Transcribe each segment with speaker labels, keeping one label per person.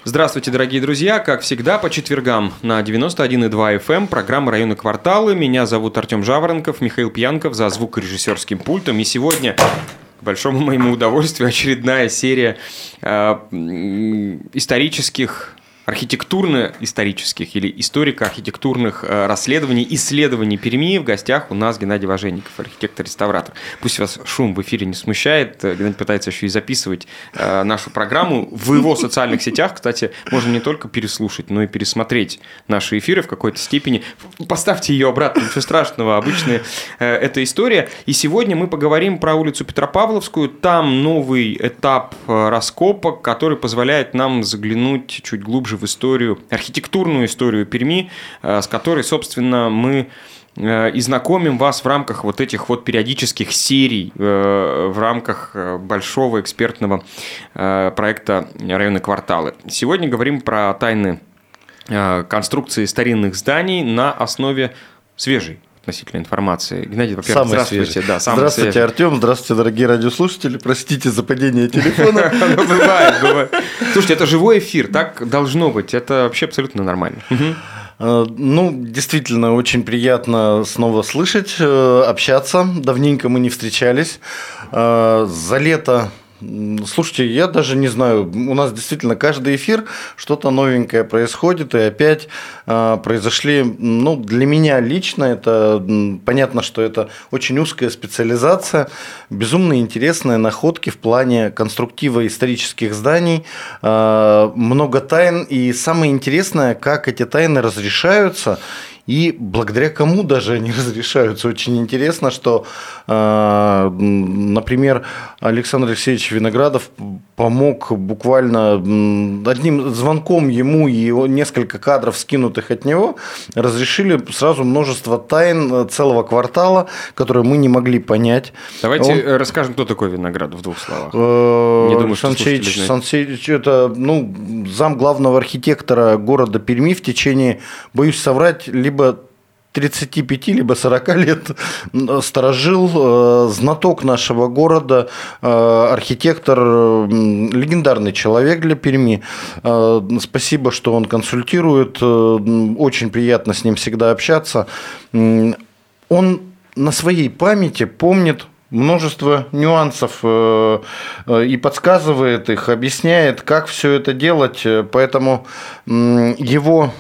Speaker 1: Здравствуйте, дорогие друзья! Как всегда, по четвергам на 91,2 FM программа «Районы кварталы». Меня зовут Артем Жаворонков, Михаил Пьянков за звукорежиссерским пультом. И сегодня, к большому моему удовольствию, очередная серия исторических, архитектурно-исторических или историко-архитектурных расследований, исследований Перми. В гостях у нас Геннадий Важенников, архитектор-реставратор. Пусть вас шум в эфире не смущает. Геннадий пытается еще и записывать нашу программу. В его социальных сетях, кстати, можно не только переслушать, но и пересмотреть наши эфиры в какой-то степени. Поставьте ее обратно, ничего страшного, обычная эта история. И сегодня мы поговорим про улицу Петропавловскую. Там новый этап раскопок, который позволяет нам заглянуть чуть глубже в историю, архитектурную историю Перми, с которой, собственно, мы и знакомим вас в рамках вот этих вот периодических серий, в рамках большого экспертного проекта «Районы кварталы». Сегодня говорим про тайны конструкции старинных зданий на основе свежей относительно информации. Геннадий, во-первых, здравствуйте. Да,
Speaker 2: здравствуйте, свежий. Артем, здравствуйте, дорогие радиослушатели. Простите за падение телефона.
Speaker 1: Бывает. Слушайте, это живой эфир, так должно быть. Это вообще абсолютно нормально.
Speaker 2: Ну, действительно, очень приятно снова слышать, общаться. Давненько мы не встречались. За лето... Слушайте, я даже не знаю, у нас действительно каждый эфир что-то новенькое происходит, и опять произошли, ну, для меня лично, это понятно, что это очень узкая специализация, безумно интересные находки в плане конструктива исторических зданий, много тайн, и самое интересное, как эти тайны разрешаются, и благодаря кому даже они разрешаются. Очень интересно, что, например, Александр Алексеевич Виноградов помог буквально одним звонком ему и несколько кадров, скинутых от него, разрешили сразу множество тайн целого квартала, которые мы не могли понять.
Speaker 1: Давайте расскажем, кто такой Виноградов в двух словах. Не думаю, что
Speaker 2: Сансеич – это зам главного архитектора города Перми в течение, боюсь соврать, либо 35, либо 40 лет сторожил, знаток нашего города, архитектор, легендарный человек для Перми. Спасибо, что он консультирует, очень приятно с ним всегда общаться. Он на своей памяти помнит множество нюансов и подсказывает их, объясняет, как все это делать, поэтому его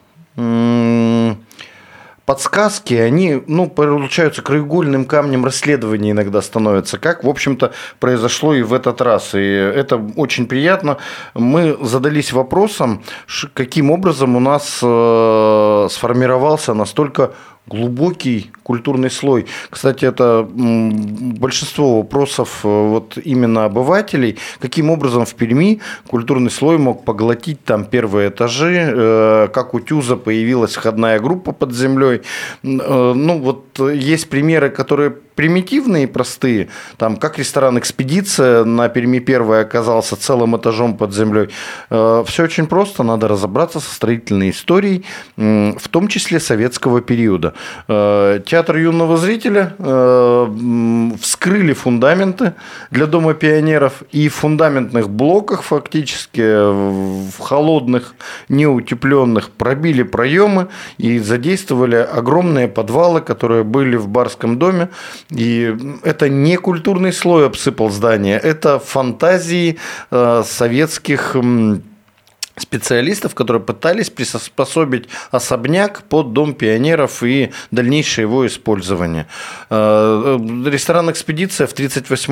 Speaker 2: подсказки, они, получаются краеугольным камнем расследования иногда становятся, как, в общем-то, произошло и в этот раз. И это очень приятно. Мы задались вопросом, каким образом у нас сформировался настолько глубокий культурный слой. Кстати, это большинство вопросов вот именно обывателей. Каким образом в Перми культурный слой мог поглотить там первые этажи, как у Тюза появилась входная группа под землей. Есть примеры, которые примитивные и простые, там, как ресторан «Экспедиция» на Перми 1 оказался целым этажом под землей. Все очень просто, надо разобраться со строительной историей, в том числе советского периода. Театр юного зрителя вскрыли фундаменты для Дома пионеров, и в фундаментных блоках фактически, в холодных, неутепленных, пробили проемы и задействовали огромные подвалы, которые были в барском доме. И это не культурный слой обсыпал здание, это фантазии советских специалистов, которые пытались приспособить особняк под Дом пионеров и дальнейшее его использование. Ресторан «Экспедиция» в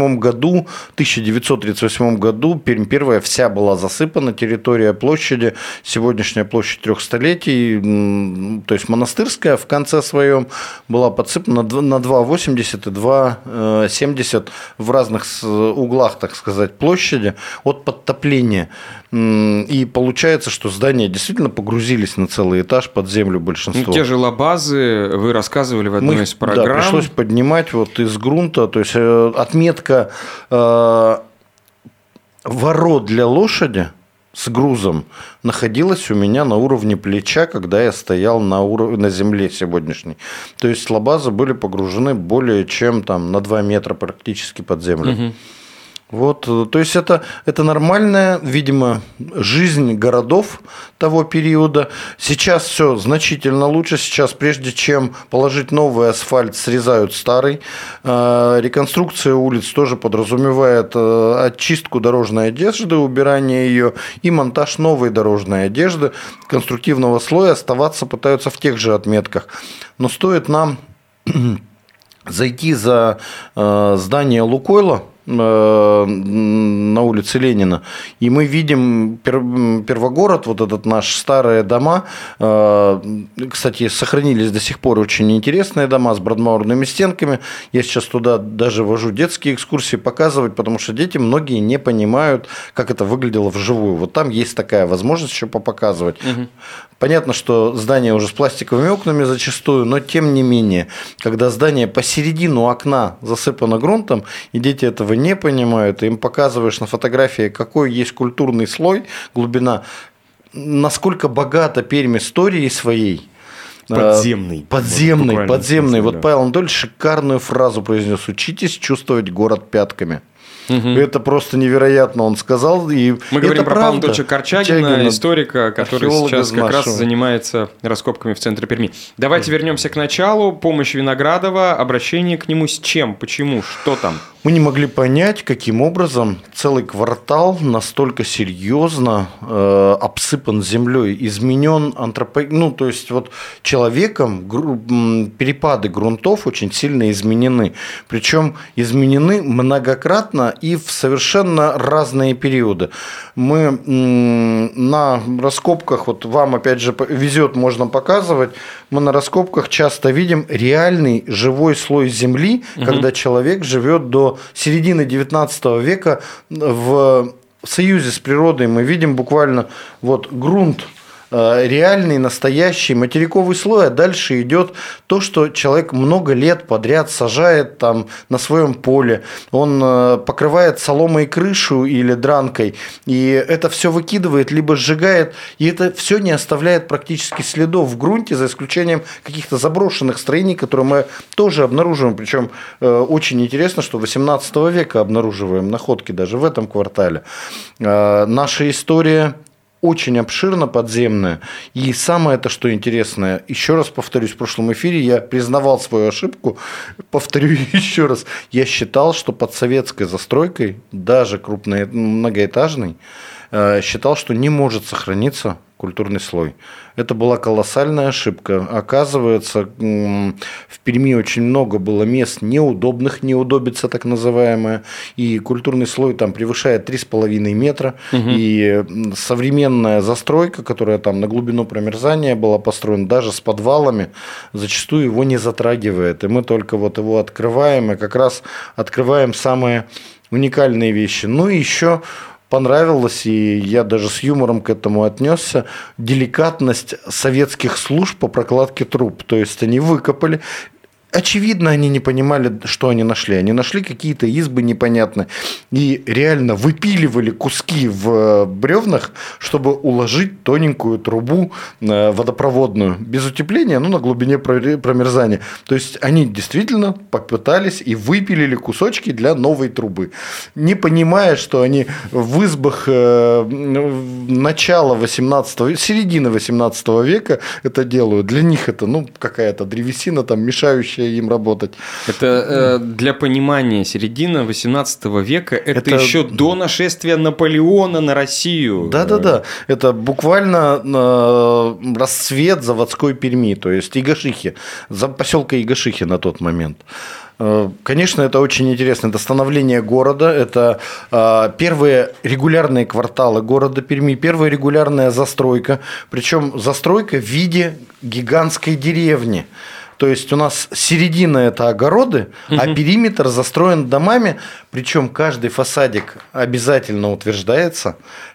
Speaker 2: 1938 году, Пермь первая вся была засыпана, территория площади, сегодняшняя площадь 3 столетий, то есть монастырская в конце своем, была подсыпана на 2,80 и 2,70 в разных углах, так сказать, площади от подтопления. И получается, что здания действительно погрузились на целый этаж под землю большинство.
Speaker 1: Те же лабазы вы рассказывали в одной из программ.
Speaker 2: Да, пришлось поднимать вот из грунта, то есть отметка ворот для лошади с грузом находилась у меня на уровне плеча, когда я стоял на земле сегодняшней. То есть лабазы были погружены более чем там, на 2 метра практически под землю. Угу. Вот, то есть это нормальная, видимо, жизнь городов того периода. Сейчас все значительно лучше. Сейчас, прежде чем положить новый асфальт, срезают старый. Реконструкция улиц тоже подразумевает очистку дорожной одежды, убирание ее и монтаж новой дорожной одежды. Конструктивного слоя оставаться пытаются в тех же отметках. Но стоит нам зайти за здание «Лукойла» на улице Ленина, и мы видим Первогород, вот этот наш, старые дома, кстати, сохранились до сих пор очень интересные дома с бродмаурными стенками. Я сейчас туда даже вожу детские экскурсии показывать, потому что дети многие не понимают, как это выглядело вживую. Вот там есть такая возможность еще попоказывать. Понятно, что здание уже с пластиковыми окнами зачастую, но тем не менее, когда здание посередину окна засыпано грунтом, и дети этого не понимают, и им показываешь на фотографии, какой есть культурный слой, глубина, насколько богата Пермь историей своей.
Speaker 1: Подземный.
Speaker 2: Подземный. Вот Павел Анатольевич шикарную фразу произнес: «Учитесь чувствовать город пятками». Это просто невероятно, он сказал. И
Speaker 1: мы говорим про Павла Анатольевича Корчагина, историка, который сейчас как раз занимается раскопками в центре Перми. Давайте вернемся к началу. Помощь Виноградова, обращение к нему с чем, почему, что там?
Speaker 2: Мы не могли понять, каким образом целый квартал настолько серьезно обсыпан землей, изменен то есть вот человеком перепады грунтов очень сильно изменены. Причем изменены многократно и в совершенно разные периоды. Мы на раскопках, вот вам опять же везет, можно показывать, мы на раскопках часто видим реальный живой слой земли, когда человек живет до середины 19 века в союзе с природой. Мы видим буквально вот грунт, реальный, настоящий материковый слой, а дальше идет то, что человек много лет подряд сажает там на своем поле, он покрывает соломой крышу или дранкой, и это все выкидывает, либо сжигает, и это все не оставляет практически следов в грунте, за исключением каких-то заброшенных строений, которые мы тоже обнаруживаем, причем очень интересно, что 18 века обнаруживаем находки даже в этом квартале. Наша история очень обширно подземная. И самое это, что интересное, еще раз повторюсь, в прошлом эфире я признавал свою ошибку, повторю еще раз, я считал, что под советской застройкой, даже крупной многоэтажной, считал, что не может сохраниться культурный слой. Это была колоссальная ошибка. Оказывается, в Перми очень много было мест неудобных, неудобица так называемая, и культурный слой там превышает 3,5 метра, и современная застройка, которая там на глубину промерзания была построена, даже с подвалами, зачастую его не затрагивает. И мы только вот его открываем, и как раз открываем самые уникальные вещи. Ну и еще понравилось, и я даже с юмором к этому отнесся, деликатность советских служб по прокладке труб. То есть они выкопали. Очевидно, они не понимали, что они нашли. Они нашли какие-то избы непонятные и реально выпиливали куски в бревнах, чтобы уложить тоненькую трубу водопроводную без утепления, на глубине промерзания. То есть они действительно попытались и выпилили кусочки для новой трубы, не понимая, что они в избах начала 18 середины 18 века это делают. Для них это какая-то древесина там мешающая им работать.
Speaker 1: Это для понимания, середина 18 века, это еще до нашествия Наполеона на Россию.
Speaker 2: Да. Это буквально расцвет заводской Перми, то есть Игашихи, поселка Игашихи на тот момент. Конечно, это очень интересно. Это становление города, это первые регулярные кварталы города Перми, первая регулярная застройка, причем застройка в виде гигантской деревни. То есть у нас середина – это огороды, а периметр застроен домами, причем каждый фасадик обязательно утверждается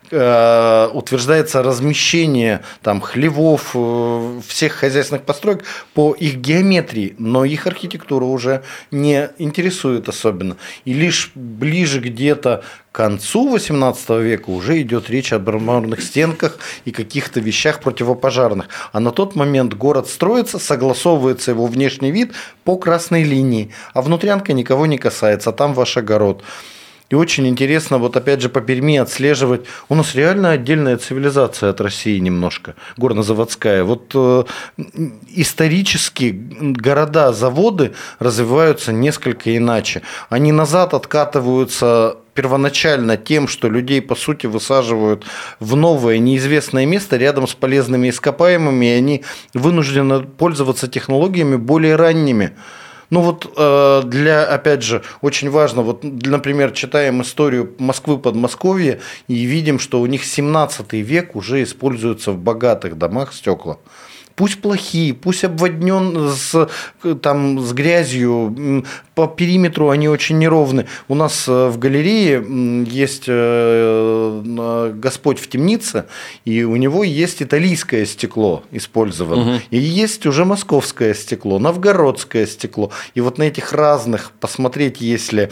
Speaker 2: размещение там хлевов, всех хозяйственных построек по их геометрии, но их архитектура уже не интересует особенно. И лишь ближе где-то к концу XVIII века уже идет речь о мраморных стенках и каких-то вещах противопожарных. А на тот момент город строится, согласовывается его внешний вид по красной линии, а внутрянка никого не касается, а там ваш огород. И очень интересно, вот опять же по Перми отслеживать. У нас реально отдельная цивилизация от России немножко, горнозаводская. Вот исторически города, заводы развиваются несколько иначе. Они назад откатываются первоначально тем, что людей, по сути, высаживают в новое неизвестное место рядом с полезными ископаемыми, и они вынуждены пользоваться технологиями более ранними. Ну вот опять же, очень важно, вот, например, читаем историю Москвы, Подмосковья и видим, что у них 17 век уже используется в богатых домах стекла. Пусть плохие, пусть обводнен с грязью, по периметру они очень неровны. У нас в галерее есть Господь в темнице, и у него есть итальянское стекло использовано, и есть уже московское стекло, новгородское стекло. И вот на этих разных посмотреть, если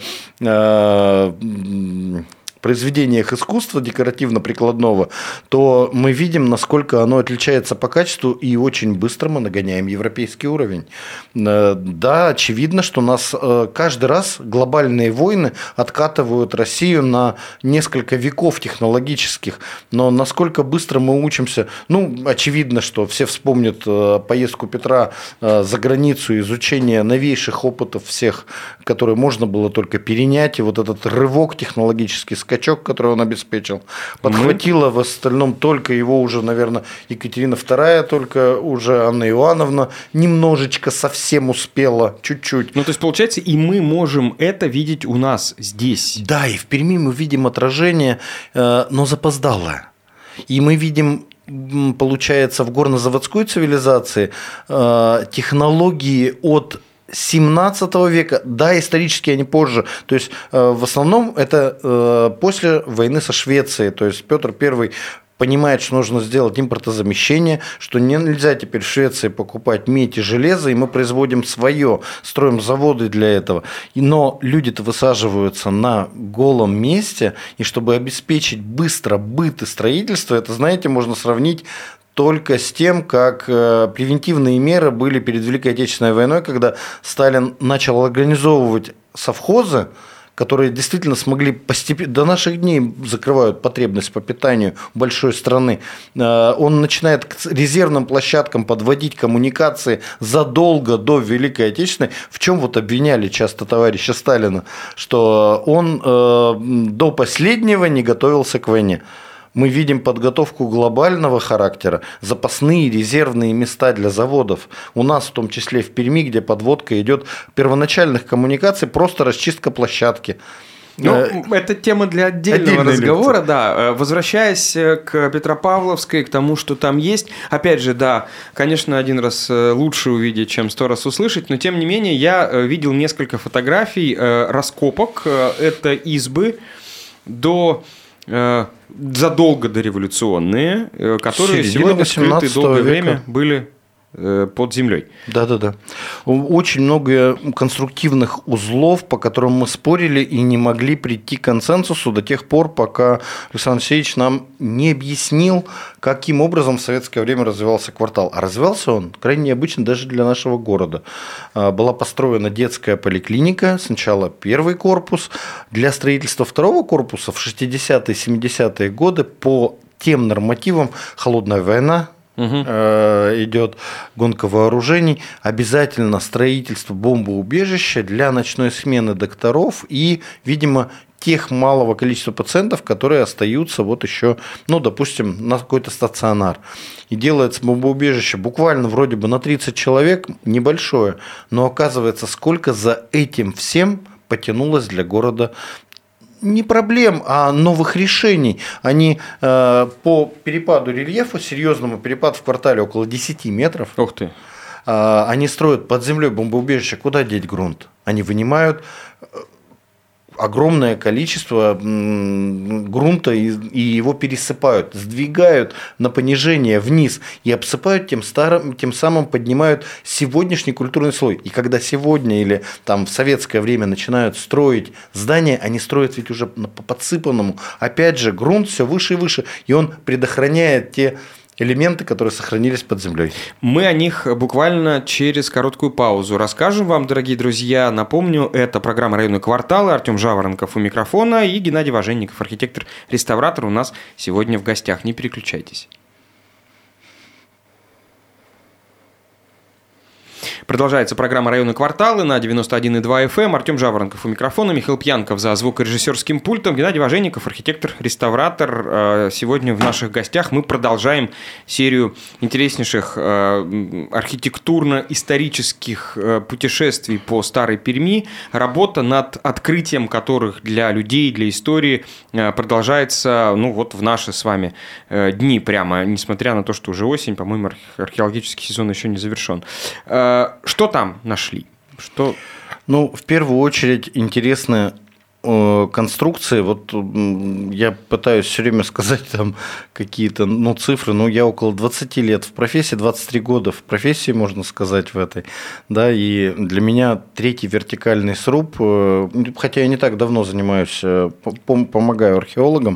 Speaker 2: произведениях искусства декоративно-прикладного, то мы видим, насколько оно отличается по качеству, и очень быстро мы нагоняем европейский уровень. Да, очевидно, что нас каждый раз глобальные войны откатывают Россию на несколько веков технологических, но насколько быстро мы учимся, очевидно, что все вспомнят поездку Петра за границу, изучение новейших опытов всех, которые можно было только перенять, и вот этот рывок технологический, скачок, который он обеспечил, подхватила в остальном только его уже, наверное, Екатерина II, только уже Анна Иоанновна немножечко совсем успела, чуть-чуть.
Speaker 1: То есть, получается, и мы можем это видеть у нас здесь.
Speaker 2: Да, и в Перми мы видим отражение, но запоздалое. И мы видим, получается, в горнозаводской цивилизации технологии от 17 века, да, исторически они позже, то есть в основном это после войны со Швецией, то есть Петр I понимает, что нужно сделать импортозамещение, что нельзя теперь в Швеции покупать медь и железо, и мы производим свое, строим заводы для этого. Но люди-то высаживаются на голом месте, и чтобы обеспечить быстро быт и строительство, это, знаете, можно сравнить только с тем, как превентивные меры были перед Великой Отечественной войной, когда Сталин начал организовывать совхозы, которые действительно смогли постепенно, до наших дней закрывают потребность по питанию большой страны. Он начинает к резервным площадкам подводить коммуникации задолго до Великой Отечественной, в чем вот обвиняли часто товарища Сталина, что он до последнего не готовился к войне. Мы видим подготовку глобального характера, запасные резервные места для заводов. У нас, в том числе в Перми, где подводка идет первоначальных коммуникаций, просто расчистка площадки.
Speaker 1: Это тема для отдельного разговора, лекции. Да. Возвращаясь к Петропавловской, к тому, что там есть. Опять же, да, конечно, один раз лучше увидеть, чем 100 раз услышать, но тем не менее я видел несколько фотографий раскопок. Это избы задолго дореволюционные, которые сегодня скрыты долгое время были под землей.
Speaker 2: Да. Очень много конструктивных узлов, по которым мы спорили и не могли прийти к консенсусу до тех пор, пока Александр Алексеевич нам не объяснил, каким образом в советское время развивался квартал. А развивался он крайне необычно даже для нашего города. Была построена детская поликлиника, сначала первый корпус. Для строительства второго корпуса в 60-е, 70-е годы по тем нормативам холодная война, идет гонка вооружений, обязательно строительство бомбоубежища для ночной смены докторов и, видимо, тех малого количества пациентов, которые остаются вот еще, допустим, на какой-то стационар. И делается бомбоубежище буквально вроде бы на 30 человек, небольшое, но оказывается, сколько за этим всем потянулось для города не проблем, а новых решений. Они по перепаду рельефа, серьезному перепаду в квартале около 10 метров.
Speaker 1: Ух ты.
Speaker 2: Они строят под землей бомбоубежище. Куда деть грунт? Они вынимают огромное количество грунта и его пересыпают, сдвигают на понижение вниз и обсыпают, тем самым поднимают сегодняшний культурный слой. И когда сегодня или там в советское время начинают строить здания, они строят ведь уже по подсыпанному. Опять же, грунт все выше и выше, и он предохраняет те элементы, которые сохранились под землей.
Speaker 1: Мы о них буквально через короткую паузу расскажем вам, дорогие друзья. Напомню, это программа «Районные кварталы». Артем Жаворонков у микрофона и Геннадий Важенников, архитектор-реставратор, у нас сегодня в гостях. Не переключайтесь. Продолжается программа «Районные кварталы» на 91,2 FM. Артем Жаворонков у микрофона, Михаил Пьянков за звукорежиссерским пультом, Геннадий Важенников, архитектор-реставратор. Сегодня в наших гостях мы продолжаем серию интереснейших архитектурно-исторических путешествий по Старой Перми. Работа над открытием которых для людей, для истории продолжается в наши с вами дни прямо, несмотря на то, что уже осень, по-моему, археологический сезон еще не завершен. Что там нашли?
Speaker 2: В первую очередь интересны конструкции. Вот я пытаюсь все время сказать там какие-то цифры, но я около 20 лет в профессии, 23 года в профессии, можно сказать, в этой. Да, и для меня третий вертикальный сруб, хотя я не так давно занимаюсь, помогаю археологам,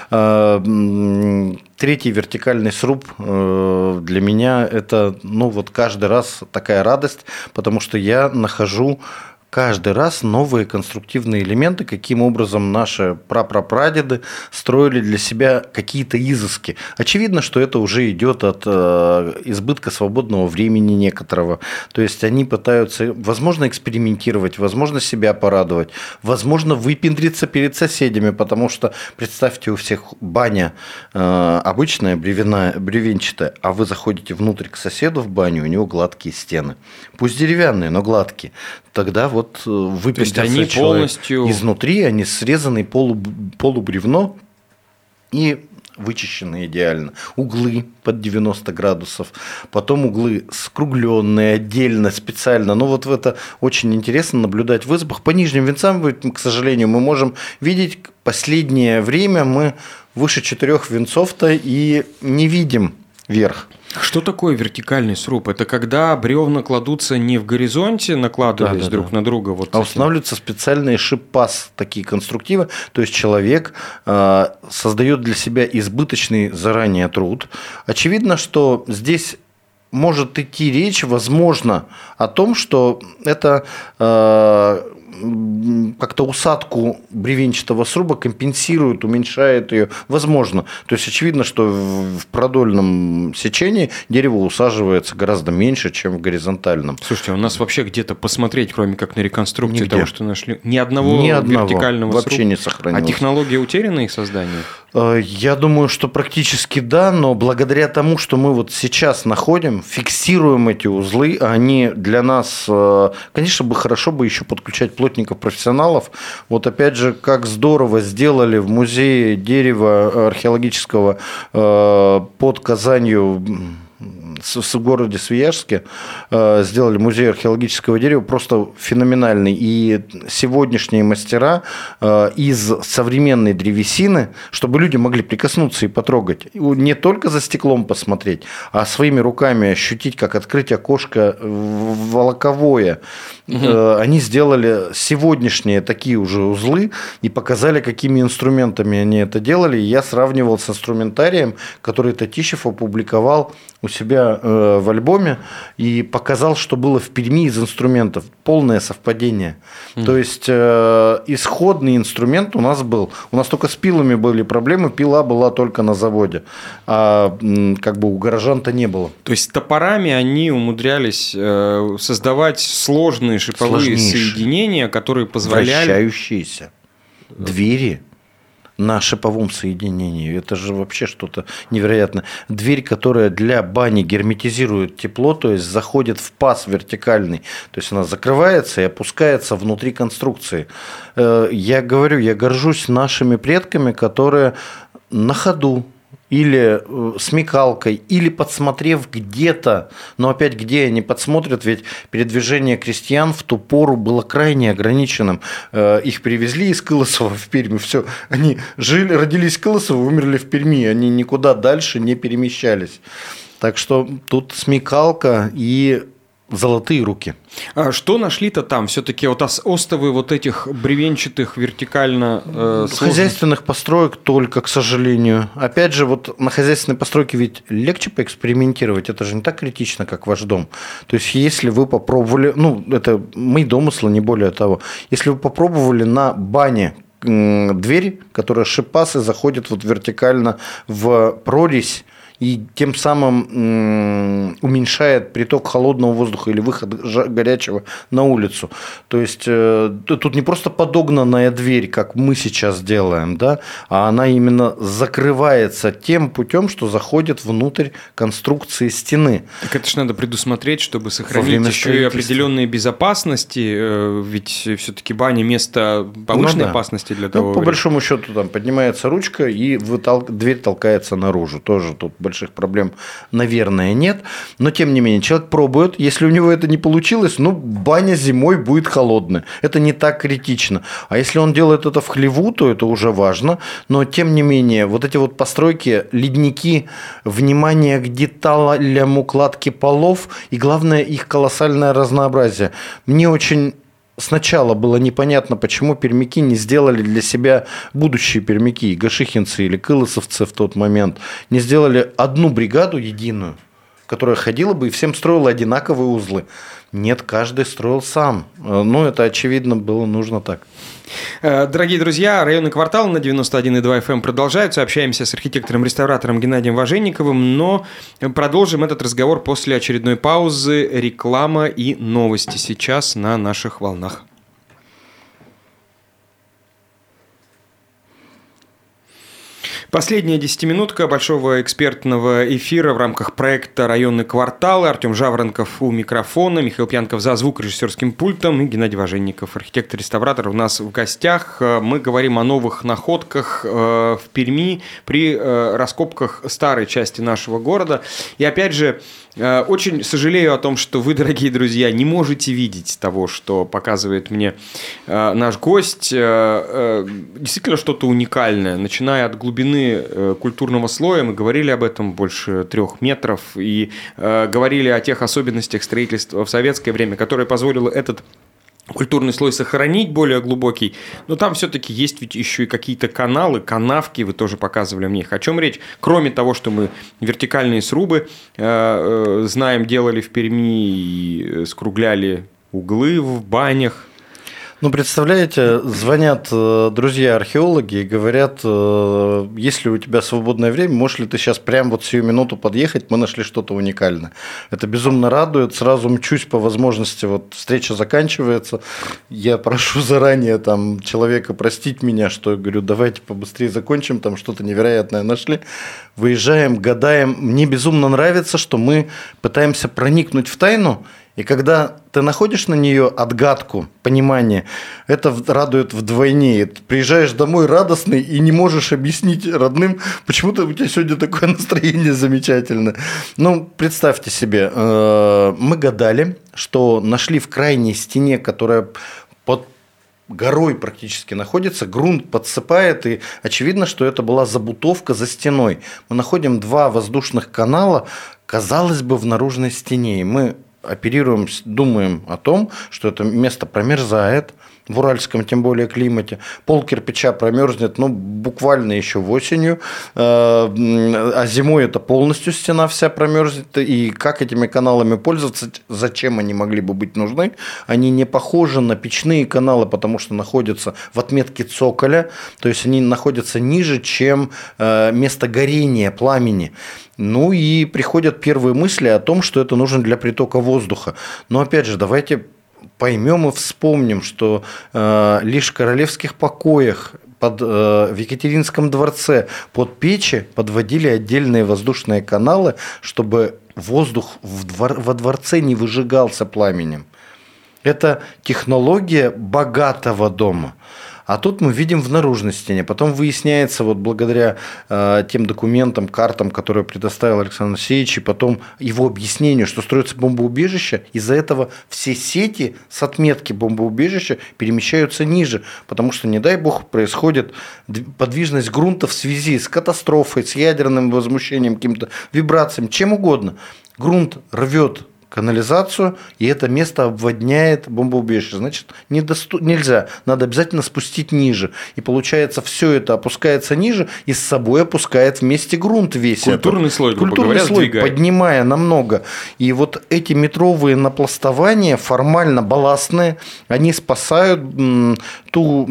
Speaker 2: третий вертикальный сруб для меня это каждый раз такая радость, потому что я нахожу каждый раз новые конструктивные элементы, каким образом наши прапрапрадеды строили для себя какие-то изыски. Очевидно, что это уже идет от избытка свободного времени некоторого. То есть они пытаются, возможно, экспериментировать, возможно, себя порадовать, возможно, выпендриться перед соседями, потому что, представьте, у всех баня обычная, бревенчатая, а вы заходите внутрь к соседу в баню, у него гладкие стены. Пусть деревянные, но гладкие. Тогда выпендрился
Speaker 1: они
Speaker 2: человек
Speaker 1: полностью
Speaker 2: изнутри, они срезаны полубревно и вычищены идеально. Углы под 90 градусов, потом углы скругленные отдельно, специально. Это очень интересно наблюдать в избах. По нижним венцам, к сожалению, мы можем видеть, последнее время мы выше 4 венцов-то и не видим верх.
Speaker 1: Что такое вертикальный сруб? Это когда бревна кладутся не в горизонте, накладываясь друг на друга.
Speaker 2: Устанавливаются специальные шип-пас, такие конструктивы. То есть человек создает для себя избыточный заранее труд. Очевидно, что здесь может идти речь, возможно, о том, что это как-то усадку бревенчатого сруба компенсирует, уменьшает ее. Возможно. То есть очевидно, что в продольном сечении дерево усаживается гораздо меньше, чем в горизонтальном.
Speaker 1: Слушайте, у нас вообще где-то посмотреть, кроме как на реконструкции того, что нашли, ни одного вертикального
Speaker 2: вообще
Speaker 1: сруба
Speaker 2: не сохранилось.
Speaker 1: А технология утеряна их создание?
Speaker 2: Я думаю, что практически да, но благодаря тому, что мы сейчас находим, фиксируем эти узлы, они для нас, конечно, хорошо бы еще подключать плотников-профессионалов. Опять же, как здорово сделали в музее дерева археологического под Казанью, в городе Свияжске, сделали музей археологического дерева, просто феноменальный. И сегодняшние мастера из современной древесины, чтобы люди могли прикоснуться и потрогать, не только за стеклом посмотреть, а своими руками ощутить, как открыть окошко волоковое. Они сделали сегодняшние такие уже узлы и показали, какими инструментами они это делали. И я сравнивал с инструментарием, который Татищев опубликовал у себя в альбоме и показал, что было в Перми из инструментов. Полное совпадение. То есть исходный инструмент у нас был. У нас только с пилами были проблемы, пила была только на заводе, а у горожан-то не было.
Speaker 1: То есть топорами они умудрялись создавать сложные шиповые соединения, которые позволяли...
Speaker 2: Вращающиеся двери на шиповом соединении. Это же вообще что-то невероятное. Дверь, которая для бани герметизирует тепло, то есть заходит в паз вертикальный. То есть она закрывается и опускается внутри конструкции. Я говорю, я горжусь нашими предками, которые на ходу или смекалкой, или подсмотрев где-то, но опять где они подсмотрят, ведь передвижение крестьян в ту пору было крайне ограниченным. Их привезли из Кылосова в Пермь, все, они жили, родились в Кылосово, умерли в Перми, они никуда дальше не перемещались. Так что тут смекалка и золотые руки.
Speaker 1: А что нашли-то там? Все-таки вот остовы вот этих бревенчатых вертикально
Speaker 2: хозяйственных построек только, к сожалению. Опять же, вот на хозяйственной постройке ведь легче поэкспериментировать. Это же не так критично, как ваш дом. То есть, если вы попробовали, это мои домыслы, не более того. Если вы попробовали на бане дверь, которая шипасы заходит вот вертикально в прорезь, и тем самым уменьшает приток холодного воздуха или выход горячего на улицу. То есть тут не просто подогнанная дверь, как мы сейчас делаем, да, а она именно закрывается тем путем, что заходит внутрь конструкции стены.
Speaker 1: Так это же надо предусмотреть, чтобы сохранить еще и определенные безопасности, ведь все-таки баня место повышенной опасности для того.
Speaker 2: По большому счету там поднимается ручка и дверь толкается наружу. Тоже тут больших проблем, наверное, нет. Но, тем не менее, человек пробует. Если у него это не получилось, баня зимой будет холодная. Это не так критично. А если он делает это в хлеву, то это уже важно. Но, тем не менее, вот эти вот постройки, ледники, внимание к деталям укладки полов и, главное, их колоссальное разнообразие. Мне очень... Сначала было непонятно, почему пермяки не сделали для себя, будущие пермяки, гашихинцы или кылысовцы в тот момент, не сделали одну бригаду единую, которая ходила бы и всем строила одинаковые узлы. Нет, каждый строил сам. Это, очевидно, было нужно так.
Speaker 1: Дорогие друзья, районный квартал на 91,2 FM продолжаются. Общаемся с архитектором-реставратором Геннадием Важенниковым, но продолжим этот разговор после очередной паузы. Реклама и новости сейчас на наших волнах. Последняя 10-минутка большого экспертного эфира в рамках проекта «Районный квартал». Артем Жаворонков у микрофона, Михаил Пьянков за звукорежиссерским пультом и Геннадий Важенников, архитектор-реставратор, у нас в гостях. Мы говорим о новых находках в Перми при раскопках старой части нашего города. И опять же, очень сожалею о том, что вы, дорогие друзья, не можете видеть того, что показывает мне наш гость. Действительно что-то уникальное, начиная от глубины культурного слоя. Мы говорили об этом больше 3 метров и говорили о тех особенностях строительства в советское время, которое позволило этот культурный слой сохранить более глубокий, но там все-таки есть ведь еще и какие-то каналы, канавки, вы тоже показывали мне их. О чем речь? Кроме того, что мы вертикальные срубы знаем, делали в Перми и скругляли углы в банях.
Speaker 2: Представляете, звонят друзья-археологи и говорят, если у тебя свободное время, можешь ли ты сейчас прямо вот сию минуту подъехать, мы нашли что-то уникальное. Это безумно радует, сразу мчусь по возможности, вот встреча заканчивается, я прошу заранее там человека простить меня, что я говорю, давайте побыстрее закончим, там что-то невероятное нашли. Выезжаем, гадаем, мне безумно нравится, что мы пытаемся проникнуть в тайну. И когда ты находишь на нее отгадку, понимание, это радует вдвойне. Ты приезжаешь домой радостный и не можешь объяснить родным, почему-то у тебя сегодня такое настроение замечательное. Представьте себе, мы гадали, что нашли в крайней стене, которая под горой практически находится, грунт подсыпает, и очевидно, что это была забутовка за стеной. Мы находим 2 воздушных канала, казалось бы, в наружной стене, и мы оперируем, думаем о том, что это место промерзает, в уральском тем более климате, пол кирпича промерзнет, буквально еще осенью, а зимой это полностью стена вся промерзнет, и как этими каналами пользоваться, зачем они могли бы быть нужны, они не похожи на печные каналы, потому что находятся в отметке цоколя, то есть они находятся ниже, чем место горения пламени. И приходят первые мысли о том, что это нужно для притока воздуха. Но опять же, давайте поймем и вспомним, что лишь в королевских покоях в Екатеринском дворце под печи подводили отдельные воздушные каналы, чтобы воздух во дворце не выжигался пламенем. Это технология богатого дома. А тут мы видим в наружной стене. Потом выясняется, благодаря тем документам, картам, которые предоставил Александр Алексеевич, и потом его объяснению, что строится бомбоубежище, из-за этого все сети с отметки бомбоубежища перемещаются ниже, потому что, не дай бог, происходит подвижность грунта в связи с катастрофой, с ядерным возмущением, каким-то вибрациям, чем угодно. Грунт рвет канализацию, и это место обводняет бомбоубежище. Значит, нельзя, надо обязательно спустить ниже. И получается, все это опускается ниже, и с собой опускает вместе грунт весь.
Speaker 1: Культурный слой, грубо говоря, сдвигает.
Speaker 2: Поднимая намного. И вот эти метровые напластования формально балластные, они спасают ту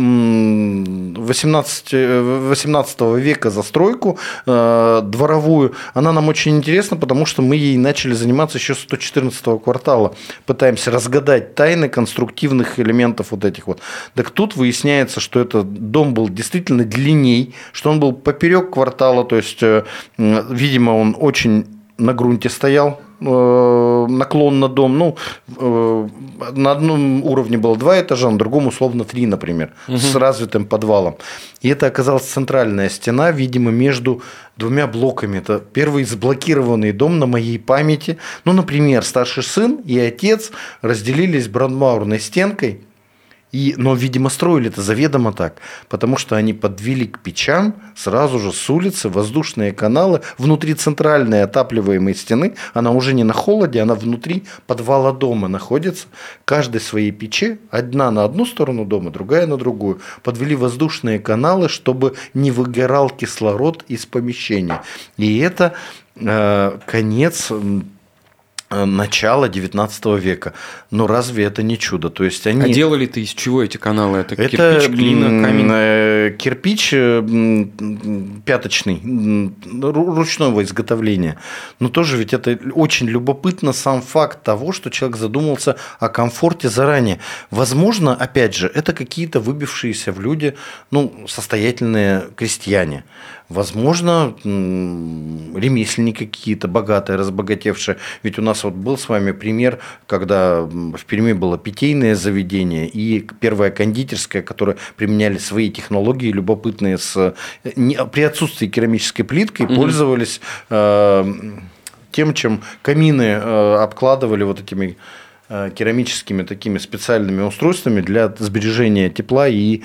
Speaker 2: 18 века застройку дворовую. Она нам очень интересна, потому что мы ей начали заниматься еще с 114-го квартала. Пытаемся разгадать тайны конструктивных элементов вот этих вот. Так тут выясняется, что этот дом был действительно длинней, что он был поперек квартала, то есть, видимо, он очень на грунте стоял, наклон на дом. На одном уровне было 2 этажа, на другом условно 3, например, с развитым подвалом. И это оказалась центральная стена, видимо, между 2 блоками. Это первый заблокированный дом на моей памяти. Например, старший сын и отец разделились брандмаурной стенкой. Но, видимо, строили это заведомо так, потому что они подвели к печам сразу же с улицы воздушные каналы внутри центральной отапливаемой стены. Она уже не на холоде, она внутри подвала дома находится. Каждой своей печи, одна на одну сторону дома, другая на другую. Подвели воздушные каналы, чтобы не выгорал кислород из помещения. И это конец... начала 19 века. Но разве это не чудо? То есть они...
Speaker 1: А делали-то из чего эти каналы? Это кирпич, глина, камень?
Speaker 2: Кирпич пяточный, ручного изготовления. Но тоже ведь это очень любопытно сам факт того, что человек задумался о комфорте заранее. Возможно, опять же, это какие-то выбившиеся в люди состоятельные крестьяне. Возможно, ремесленники какие-то богатые, разбогатевшие. Ведь у нас вот был с вами пример, когда в Перми было питейное заведение и первая кондитерская, которые применяли свои технологии любопытные при отсутствии керамической плитки, пользовались тем, чем камины обкладывали вот этими керамическими такими специальными устройствами для сбережения тепла и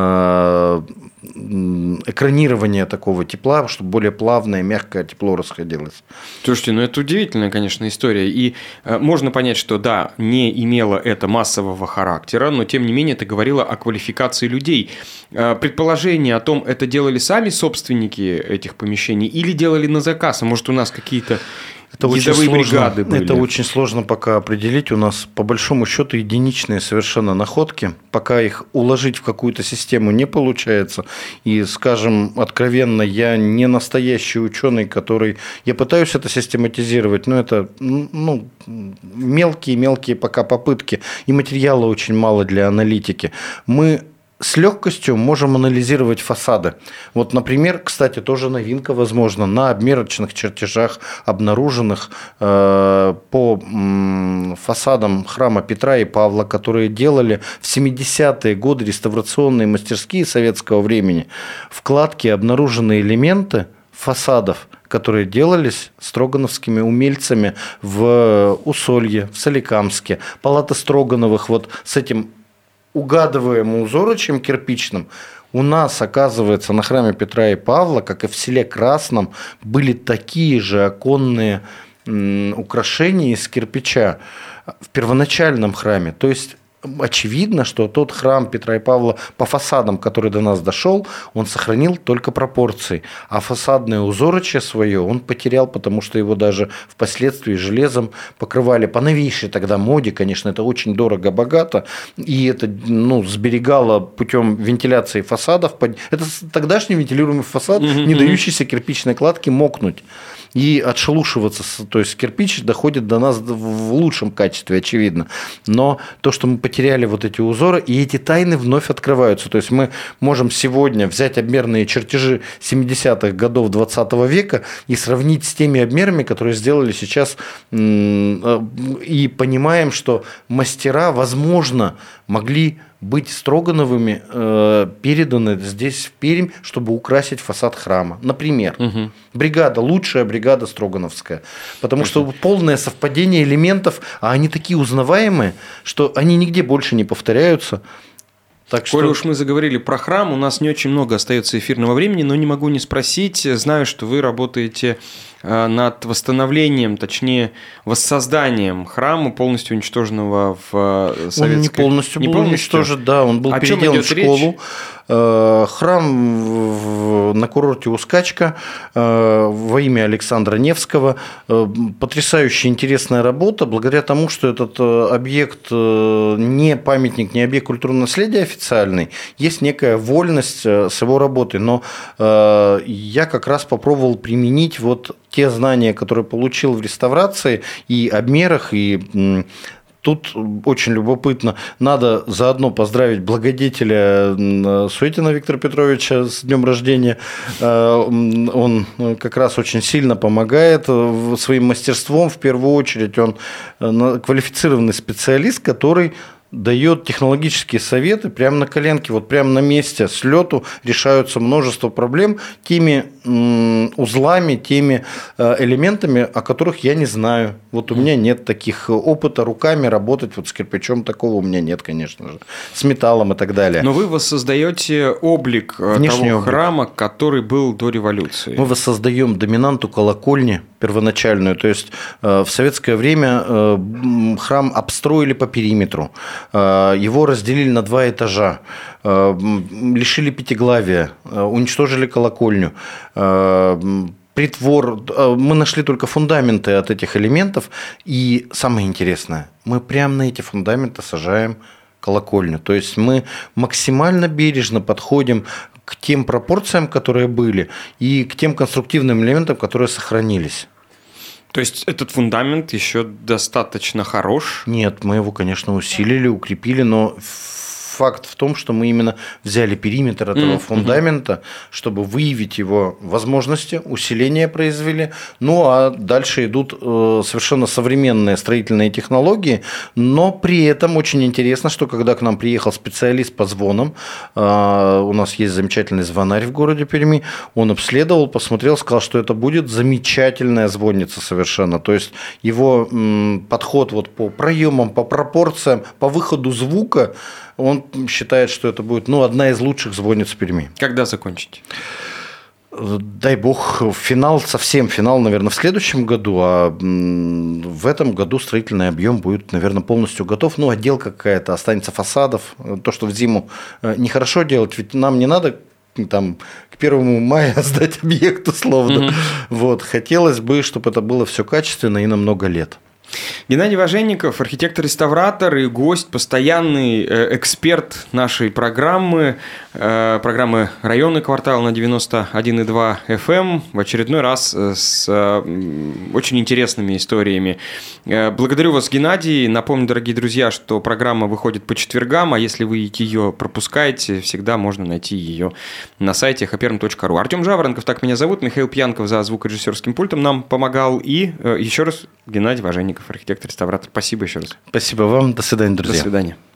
Speaker 2: экранирования такого тепла, чтобы более плавное, мягкое тепло расходилось.
Speaker 1: Слушайте, это удивительная, конечно, история. И можно понять, что да, не имело это массового характера, но тем не менее это говорило о квалификации людей. Предположение о том, это делали сами собственники этих помещений или делали на заказ, а может у нас какие-то ездовые бригады были.
Speaker 2: Это очень сложно пока определить. У нас, по большому счету, единичные совершенно находки. Пока их уложить в какую-то систему не получается. И, скажем откровенно, я не настоящий ученый, который... Я пытаюсь это систематизировать, но это мелкие пока попытки. И материала очень мало для аналитики. Мы с легкостью можем анализировать фасады. Вот, например, кстати, тоже новинка, возможно, на обмерочных чертежах, обнаруженных по фасадам храма Петра и Павла, которые делали в 70-е годы реставрационные мастерские советского времени, вкладки обнаруженные элементы фасадов, которые делались строгановскими умельцами в Усолье, в Соликамске, палаты Строгановых вот с этим угадываемым узорочем кирпичным. У нас, оказывается, на храме Петра и Павла, как и в селе Красном, были такие же оконные украшения из кирпича в первоначальном храме. То есть очевидно, что тот храм Петра и Павла по фасадам, который до нас дошел, он сохранил только пропорции, а фасадное узорочье свое он потерял, потому что его даже впоследствии железом покрывали по новейшей тогда моде, конечно, это очень дорого-богато, и это сберегало путем вентиляции фасадов. Это тогдашний вентилируемый фасад, не дающийся кирпичной кладке мокнуть и отшелушиваться, то есть кирпич доходит до нас в лучшем качестве, очевидно. Но то, что мы потеряли вот эти узоры, и эти тайны вновь открываются. То есть мы можем сегодня взять обмерные чертежи 70-х годов 20 века и сравнить с теми обмерами, которые сделали сейчас, и понимаем, что мастера, возможно, могли быть Строгановыми переданы здесь, в Пермь, чтобы украсить фасад храма. Например, бригада, лучшая бригада Строгановская. Потому что полное совпадение элементов, а они такие узнаваемые, что они нигде больше не повторяются. Так что...
Speaker 1: Коли уж мы заговорили про храм, у нас не очень много остается эфирного времени, но не могу не спросить. Знаю, что вы работаете над восстановлением, точнее, воссозданием храма, полностью уничтоженного в советской...
Speaker 2: Он не полностью был уничтожен, да, он был переделан в школу. Храм на курорте Ускачка во имя Александра Невского. Потрясающая интересная работа, благодаря тому, что этот объект не памятник, не объект культурного наследия официальный, есть некая вольность с его работой. Но я как раз попробовал применить вот те знания, которые получил в реставрации и обмерах, и тут очень любопытно. Надо заодно поздравить благодетеля Суетина Виктора Петровича с днем рождения. Он как раз очень сильно помогает своим мастерством. В первую очередь он квалифицированный специалист, который дает технологические советы прямо на коленке, вот прямо на месте, с лету решаются множество проблем теми узлами, теми элементами, о которых я не знаю. Вот у меня нет таких опыта руками работать, вот с кирпичом такого у меня нет, конечно же, с металлом и так далее.
Speaker 1: Но вы воссоздаете облик того храма, который был до революции.
Speaker 2: Мы воссоздаем доминанту колокольни первоначальную, то есть в советское время храм обстроили по периметру, его разделили на 2 этажа, лишили пятиглавия, уничтожили колокольню, притвор. Мы нашли только фундаменты от этих элементов, и самое интересное, мы прямо на эти фундаменты сажаем колокольню. То есть мы максимально бережно подходим к тем пропорциям, которые были, и к тем конструктивным элементам, которые сохранились.
Speaker 1: То есть этот фундамент еще достаточно хорош?
Speaker 2: Нет, мы его, конечно, усилили, укрепили, но факт в том, что мы именно взяли периметр этого фундамента, чтобы выявить его возможности, усиление произвели. Ну, а дальше идут совершенно современные строительные технологии, но при этом очень интересно, что когда к нам приехал специалист по звонам, у нас есть замечательный звонарь в городе Перми, он обследовал, посмотрел, сказал, что это будет замечательная звонница совершенно. То есть его подход вот по проемам, по пропорциям, по выходу звука, он считает, что это будет одна из лучших звонниц Перми.
Speaker 1: Когда закончите?
Speaker 2: Дай бог, совсем финал, наверное, в следующем году, а в этом году строительный объем будет, наверное, полностью готов. Отделка какая-то, останется фасадов. То, что в зиму нехорошо делать, ведь нам не надо там к 1 мая сдать объект условно. Вот. Хотелось бы, чтобы это было все качественно и на много лет.
Speaker 1: Геннадий Важенников, архитектор-реставратор и гость, постоянный эксперт нашей программы «Районный квартал» на 91,2 FM, в очередной раз с очень интересными историями. Благодарю вас, Геннадий. Напомню, дорогие друзья, что программа выходит по четвергам, а если вы ее пропускаете, всегда можно найти ее на сайте haperm.ru. Артем Жаворонков, так меня зовут, Михаил Пьянков за звукорежиссерским пультом нам помогал, и еще раз Геннадий Важенников, архитектор-реставратор. Спасибо еще раз.
Speaker 2: Спасибо вам. До свидания, друзья.
Speaker 1: До свидания.